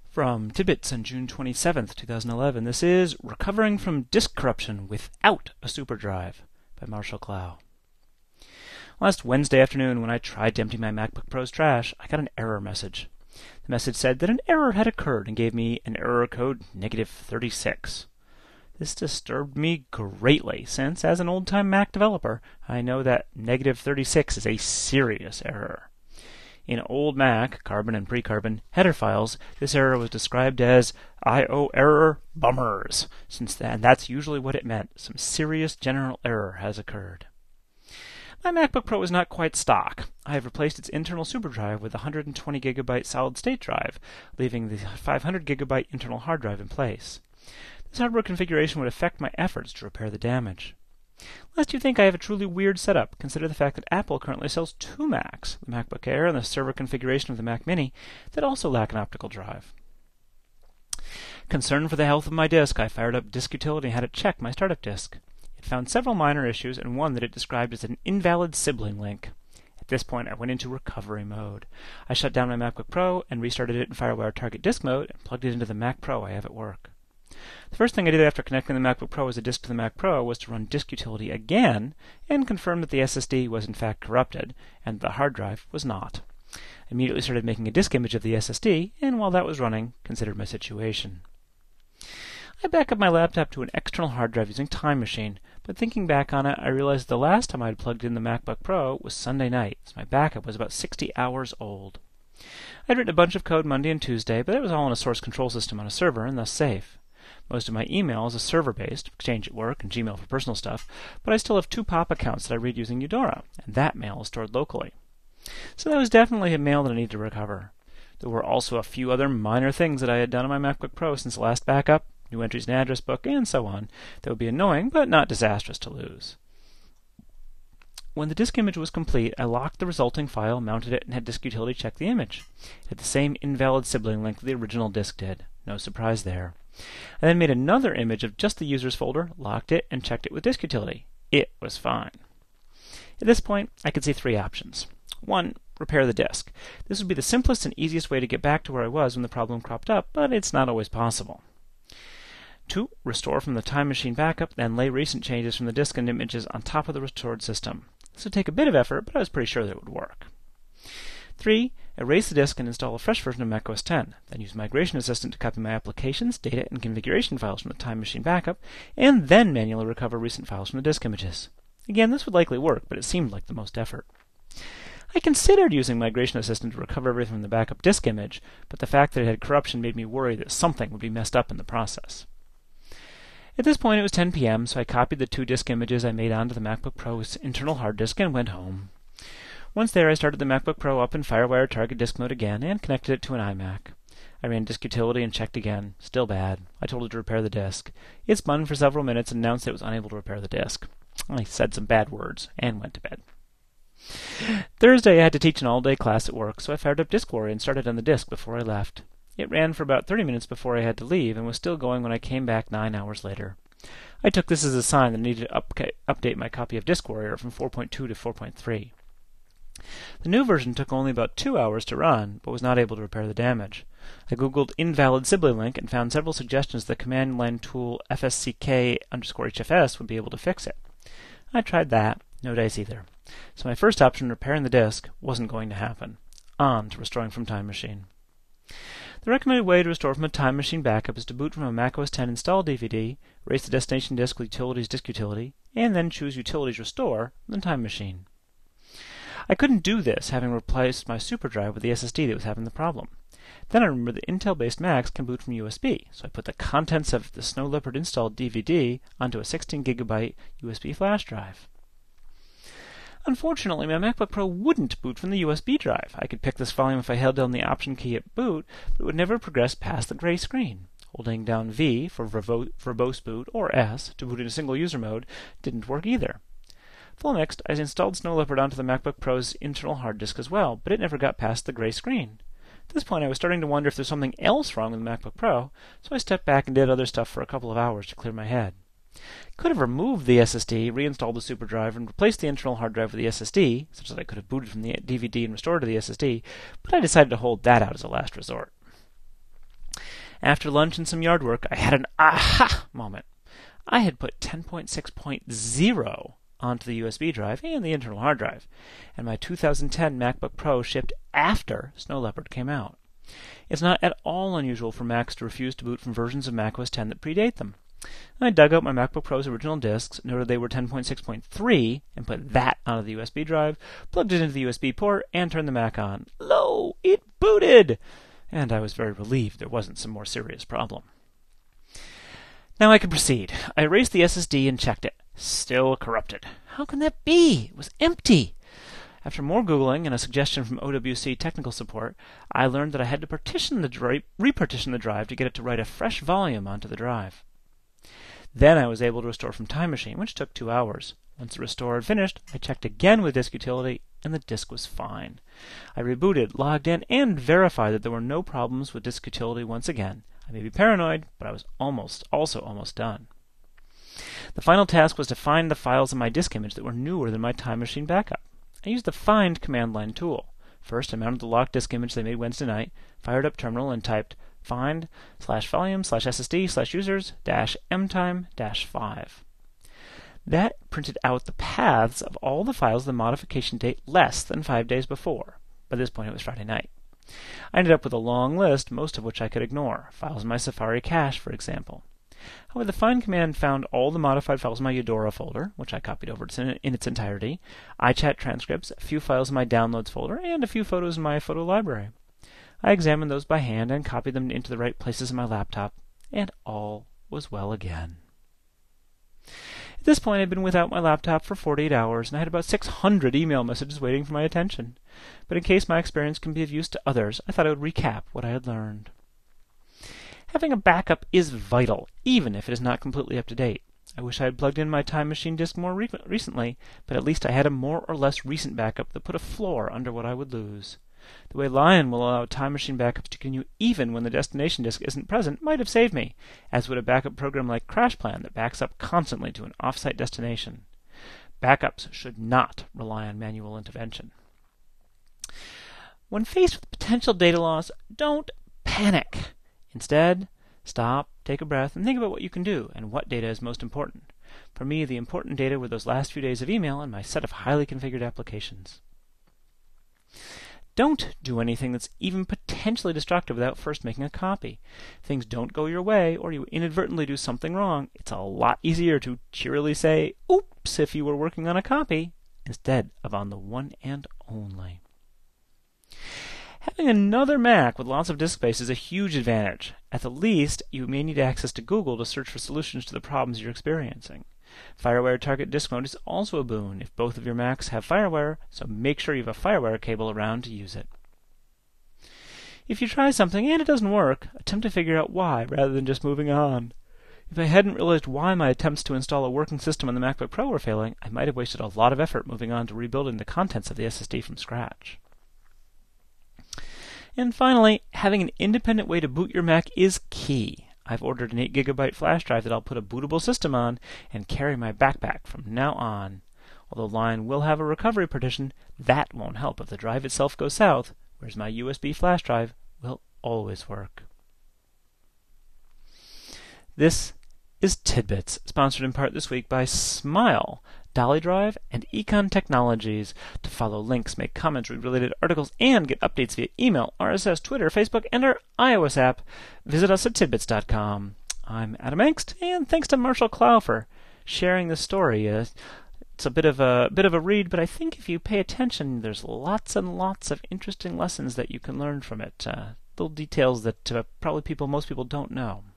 From Tidbits on June 27th, 2011, this is Recovering from Disk Corruption Without a Superdrive by Marshall Clow. Last Wednesday afternoon, when I tried to empty my MacBook Pro's trash, I got an error message. The message said that an error had occurred and gave me an error code -36. This disturbed me greatly, since, as an old-time Mac developer, I know that -36 is a serious error. In old Mac, Carbon and pre-Carbon, header files, this error was described as I/O error bummers. Since then, that's usually what it meant. Some serious general error has occurred. My MacBook Pro is not quite stock. I have replaced its internal SuperDrive with a 120GB solid-state drive, leaving the 500GB internal hard drive in place. This hardware configuration would affect my efforts to repair the damage. Lest you think I have a truly weird setup, consider the fact that Apple currently sells two Macs, the MacBook Air and the server configuration of the Mac Mini, that also lack an optical drive. Concerned for the health of my disk, I fired up Disk Utility and had it check my startup disk. It found several minor issues and one that it described as an invalid sibling link. At this point, I went into recovery mode. I shut down my MacBook Pro and restarted it in FireWire Target Disk Mode and plugged it into the Mac Pro I have at work. The first thing I did after connecting the MacBook Pro as a disk to the Mac Pro was to run Disk Utility again and confirm that the SSD was in fact corrupted and the hard drive was not. I immediately started making a disk image of the SSD, and while that was running, considered my situation. I backed up my laptop to an external hard drive using Time Machine, but thinking back on it, I realized the last time I had plugged in the MacBook Pro was Sunday night, so my backup was about 60 hours old. I'd written a bunch of code Monday and Tuesday, but it was all in a source control system on a server and thus safe. Most of my email is server-based, Exchange at work and Gmail for personal stuff, but I still have two POP accounts that I read using Eudora, and that mail is stored locally. So that was definitely a mail that I needed to recover. There were also a few other minor things that I had done on my MacBook Pro since the last backup, new entries in address book, and so on, that would be annoying but not disastrous to lose. When the disk image was complete, I locked the resulting file, mounted it, and had Disk Utility check the image. It had the same invalid sibling link that the original disk did. No surprise there. I then made another image of just the users folder, locked it, and checked it with Disk Utility. It was fine. At this point, I could see three options. 1. Repair the disk. This would be the simplest and easiest way to get back to where I was when the problem cropped up, but it's not always possible. 2. Restore from the Time Machine backup, then lay recent changes from the disk and images on top of the restored system. This would take a bit of effort, but I was pretty sure that it would work. 3. Erase the disk and install a fresh version of macOS 10. Then use Migration Assistant to copy my applications, data, and configuration files from the Time Machine backup, and then manually recover recent files from the disk images. Again, this would likely work, but it seemed like the most effort. I considered using Migration Assistant to recover everything from the backup disk image, but the fact that it had corruption made me worry that something would be messed up in the process. At this point, it was 10 p.m., so I copied the two disk images I made onto the MacBook Pro's internal hard disk and went home. Once there, I started the MacBook Pro up in FireWire Target Disk Mode again and connected it to an iMac. I ran Disk Utility and checked again. Still bad. I told it to repair the disk. It spun for several minutes and announced it was unable to repair the disk. I said some bad words and went to bed. Thursday, I had to teach an all-day class at work, so I fired up DiskWarrior and started on the disk before I left. It ran for about 30 minutes before I had to leave and was still going when I came back 9 hours later. I took this as a sign that I needed to update my copy of DiskWarrior from 4.2 to 4.3. The new version took only about 2 hours to run, but was not able to repair the damage. I googled invalid sibling link and found several suggestions that the command line tool fsck_hfs would be able to fix it. I tried that. No dice either. So my first option, repairing the disk, wasn't going to happen. On to restoring from Time Machine. The recommended way to restore from a Time Machine backup is to boot from a macOS 10 install DVD, erase the destination disk with Utilities Disk Utility, and then choose Utilities Restore, then Time Machine. I couldn't do this, having replaced my SuperDrive with the SSD that was having the problem. Then I remembered that Intel-based Macs can boot from USB, so I put the contents of the Snow Leopard installed DVD onto a 16GB USB flash drive. Unfortunately, my MacBook Pro wouldn't boot from the USB drive. I could pick this volume if I held down the Option key at boot, but it would never progress past the gray screen. Holding down V for verbose boot or S to boot in a single user mode didn't work either. Flummoxed, I installed Snow Leopard onto the MacBook Pro's internal hard disk as well, but it never got past the gray screen. At this point, I was starting to wonder if there's something else wrong with the MacBook Pro, so I stepped back and did other stuff for a couple of hours to clear my head. Could have removed the SSD, reinstalled the SuperDrive, and replaced the internal hard drive with the SSD, such that I could have booted from the DVD and restored to the SSD, but I decided to hold that out as a last resort. After lunch and some yard work, I had an aha moment. I had put 10.6.0 onto the USB drive and the internal hard drive, and my 2010 MacBook Pro shipped after Snow Leopard came out. It's not at all unusual for Macs to refuse to boot from versions of macOS 10 that predate them. I dug out my MacBook Pro's original disks, noted they were 10.6.3, and put that onto the USB drive, plugged it into the USB port, and turned the Mac on. Lo! It booted! And I was very relieved there wasn't some more serious problem. Now I could proceed. I erased the SSD and checked it. Still corrupted. How can that be? It was empty. After more Googling and a suggestion from OWC technical support, I learned that I had to repartition the drive to get it to write a fresh volume onto the drive. Then I was able to restore from Time Machine, which took 2 hours. Once the restore had finished, I checked again with Disk Utility, and the disk was fine. I rebooted, logged in, and verified that there were no problems with Disk Utility once again. I may be paranoid, but I was also almost done. The final task was to find the files in my disk image that were newer than my Time Machine backup. I used the Find command line tool. First, I mounted the locked disk image they made Wednesday night, fired up terminal, and typed find/volume/SSD/users-mtime-5. That printed out the paths of all the files with the modification date less than 5 days before. By this point, it was Friday night. I ended up with a long list, most of which I could ignore. Files in my Safari cache, for example. However, the find command found all the modified files in my Eudora folder, which I copied over in its entirety, iChat transcripts, a few files in my Downloads folder, and a few photos in my photo library. I examined those by hand and copied them into the right places in my laptop, and all was well again. At this point, I'd been without my laptop for 48 hours, and I had about 600 email messages waiting for my attention. But in case my experience can be of use to others, I thought I would recap what I had learned. Having a backup is vital, even if it is not completely up to date. I wish I had plugged in my Time Machine disk more recently, but at least I had a more or less recent backup that put a floor under what I would lose. The way Lion will allow Time Machine backups to continue even when the destination disk isn't present might have saved me, as would a backup program like CrashPlan that backs up constantly to an off-site destination. Backups should not rely on manual intervention. When faced with potential data loss, don't panic. Instead, stop, take a breath, and think about what you can do and what data is most important. For me, the important data were those last few days of email and my set of highly configured applications. Don't do anything that's even potentially destructive without first making a copy. If things don't go your way, or you inadvertently do something wrong, it's a lot easier to cheerily say, oops, if you were working on a copy, instead of on the one and only. Having another Mac with lots of disk space is a huge advantage. At the least, you may need access to Google to search for solutions to the problems you're experiencing. FireWire Target Disk Mode is also a boon if both of your Macs have FireWire, so make sure you have a FireWire cable around to use it. If you try something and it doesn't work, attempt to figure out why rather than just moving on. If I hadn't realized why my attempts to install a working system on the MacBook Pro were failing, I might have wasted a lot of effort moving on to rebuilding the contents of the SSD from scratch. And finally, having an independent way to boot your Mac is key. I've ordered an 8GB flash drive that I'll put a bootable system on and carry my backpack from now on. Although Lion will have a recovery partition, that won't help if the drive itself goes south, whereas my USB flash drive will always work. This is Tidbits, sponsored in part this week by Smile, Dolly Drive, and Econ Technologies. To follow links, make comments, read related articles, and get updates via email, RSS, Twitter, Facebook, and our iOS app, visit us at tidbits.com. I'm Adam Engst, and thanks to Marshall Clow for sharing this story. It's a bit of a read, but I think if you pay attention, there's lots and lots of interesting lessons that you can learn from it. Little details that probably most people don't know.